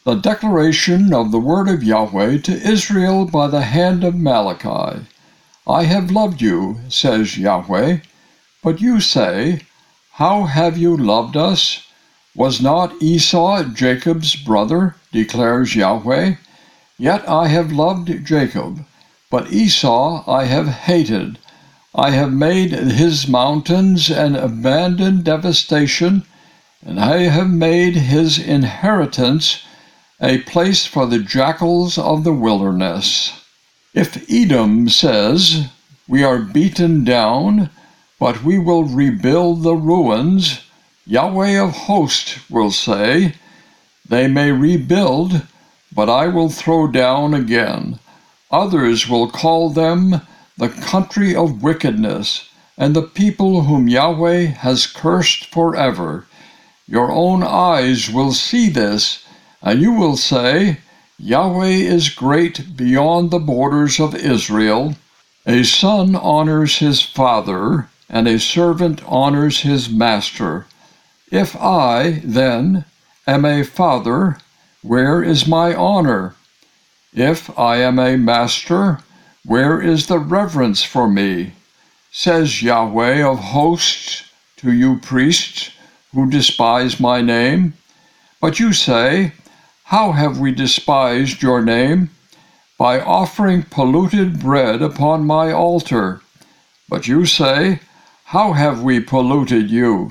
The declaration of the word of Yahweh to Israel by the hand of Malachi. I have loved you, says Yahweh. But you say, how have you loved us? Was not Esau Jacob's brother, declares Yahweh? Yet I have loved Jacob, but Esau I have hated. I have made his mountains an abandoned devastation, and I have made his inheritance a place for the jackals of the wilderness. If Edom says, we are beaten down, but we will rebuild the ruins, Yahweh of hosts will say, they may rebuild, but I will throw down again. Others will call them the country of wickedness, and the people whom Yahweh has cursed forever. Your own eyes will see this, and you will say, Yahweh is great beyond the borders of Israel. A son honors his father, and a servant honors his master. If I, then, am a father, where is my honor? If I am a master, where is the reverence for me? Says Yahweh of hosts to you priests who despise my name. But you say, how have we despised your name? By offering polluted bread upon my altar. But you say, how have we polluted you?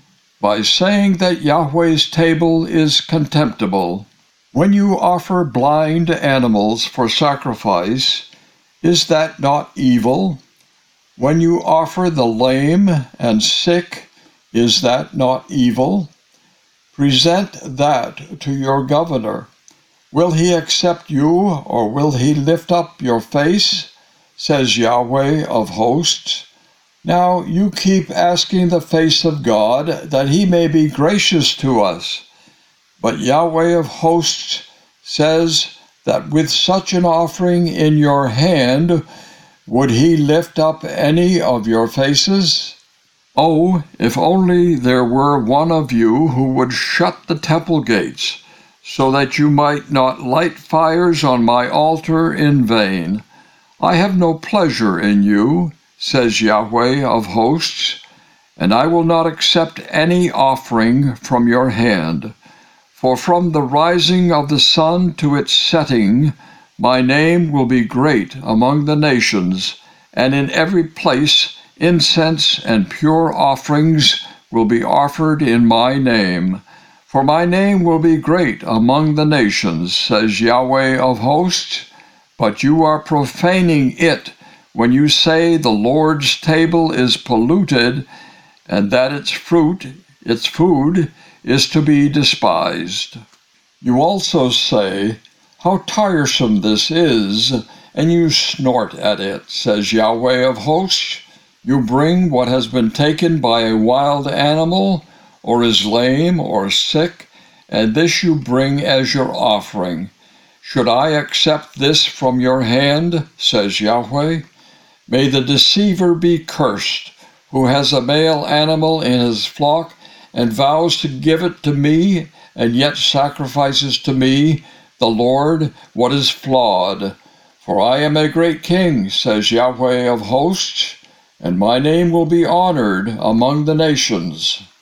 By saying that Yahweh's table is contemptible. When you offer blind animals for sacrifice, is that not evil? When you offer the lame and sick, is that not evil? Present that to your governor. Will he accept you, or will he lift up your face? Says Yahweh of hosts. Now you keep asking the face of God that he may be gracious to us. But Yahweh of hosts says that with such an offering in your hand, would he lift up any of your faces? Oh, if only there were one of you who would shut the temple gates, so that you might not light fires on my altar in vain. I have no pleasure in you, says Yahweh of hosts, and I will not accept any offering from your hand. For from the rising of the sun to its setting, my name will be great among the nations, and in every place incense and pure offerings will be offered in my name. For my name will be great among the nations, says Yahweh of hosts, but you are profaning it when you say the Lord's table is polluted, and that its food, is to be despised. You also say, how tiresome this is, and you snort at it, says Yahweh of hosts. You bring what has been taken by a wild animal, or is lame or sick, and this you bring as your offering. Should I accept this from your hand, says Yahweh? May the deceiver be cursed, who has a male animal in his flock, and vows to give it to me, and yet sacrifices to me, the Lord, what is flawed. For I am a great king, says Yahweh of hosts, and my name will be honored among the nations.